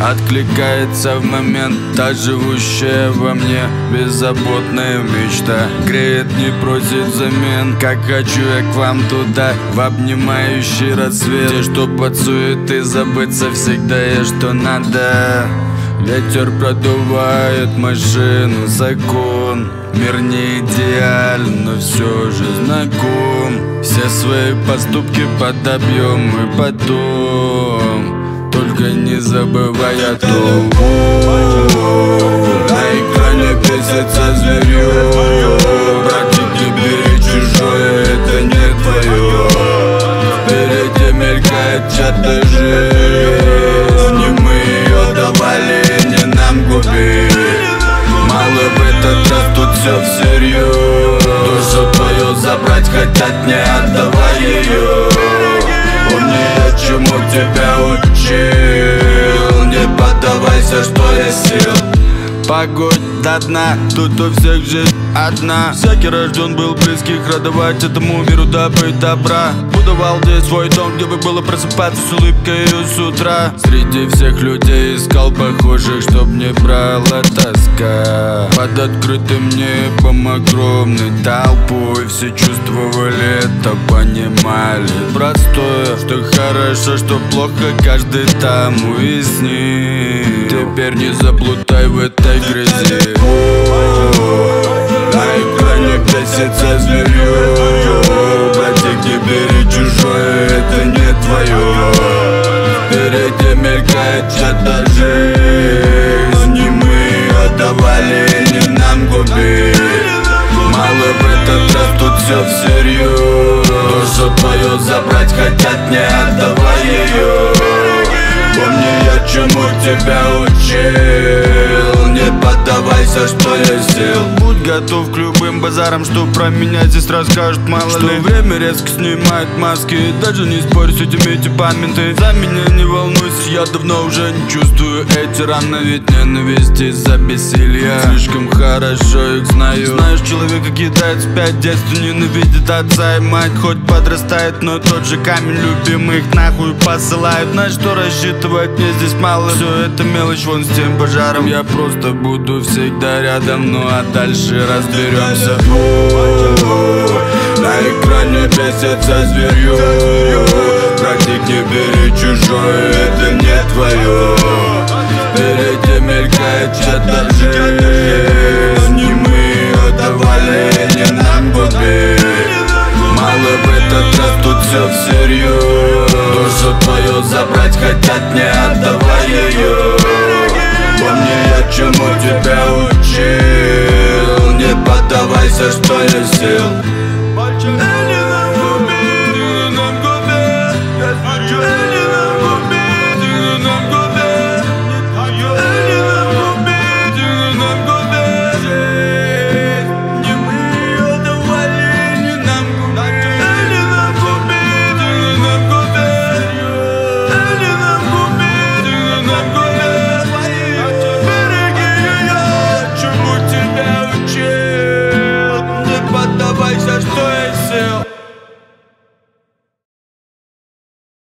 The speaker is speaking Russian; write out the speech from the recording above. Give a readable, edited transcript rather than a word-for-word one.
Откликается в момент та живущая во мне беззаботная мечта. Греет, не просит взамен, как хочу я к вам туда, в обнимающий рассвет. Те, что под суеты, забыться всегда есть что надо. Ветер продувает машину, закон. Мир не идеален, но все же знаком. Все свои поступки подобьем и потом, только не забывай о том. На экране бесится зверье. Братик, не бери чужое, это не твое. Впереди мелькает чья-то жизнь, мы ее давали, не нам губить. Мало в этот раз, тут все всерьез. Душу твою забрать хотят, не отдавай ее. Помни, чему тебя учил, не поддавайся, что есть сил. Погодь до дна, тут у всех жизнь одна. Всякий рожден был близких радовать этому миру, добыть добра. Будовал здесь свой дом, где бы было просыпаться с улыбкой с утра. Среди всех людей искал похожих, чтоб не брала тоска. Под открытым небом огромной толпой все чувствовали это, понимали простое, что хорошо, что плохо, каждый там уяснит. Теперь не заплутай в этой грязи. На экране бесится зверье. Братик, не бери чужое, это не твое. Впереди мелькает чья-то жизнь, и мы ее давали, не нам губить. Мало в этот раз, тут все всерьез. Душу твою забрать хотят, не отдавай ее. Помни, я чему тебя учил, не поддавайся, что есть сил. Будь готов к любым базарам, что про меня здесь расскажут, мало что ли. Время резко снимает маски, даже не спорь с этими типами. Ты за меня не волнуйся, я давно уже не чувствую эти раны, ведь ненависть из-за бессилия. Слишком хорошо их знаю. Знаешь, человека кидает спять, детство ненавидит отца и мать. Хоть подрастает, но тот же камень любимых нахуй посылают. На что рассчитывать, мне здесь мало. Все это мелочь, вон с тем пожаром. Я просто буду всегда рядом, ну а дальше разберемся. На экране бесится зверье. Братик, не бери чужое, это не твое. Впереди мелькает чья-то жизнь, и мы ее давали, не нам губить. Мало в этот раз, тут все всерьез. Душу твою забрать хотят, не отдавай ее. Помни, я чему тебя учил, не поддавайся, что есть сил.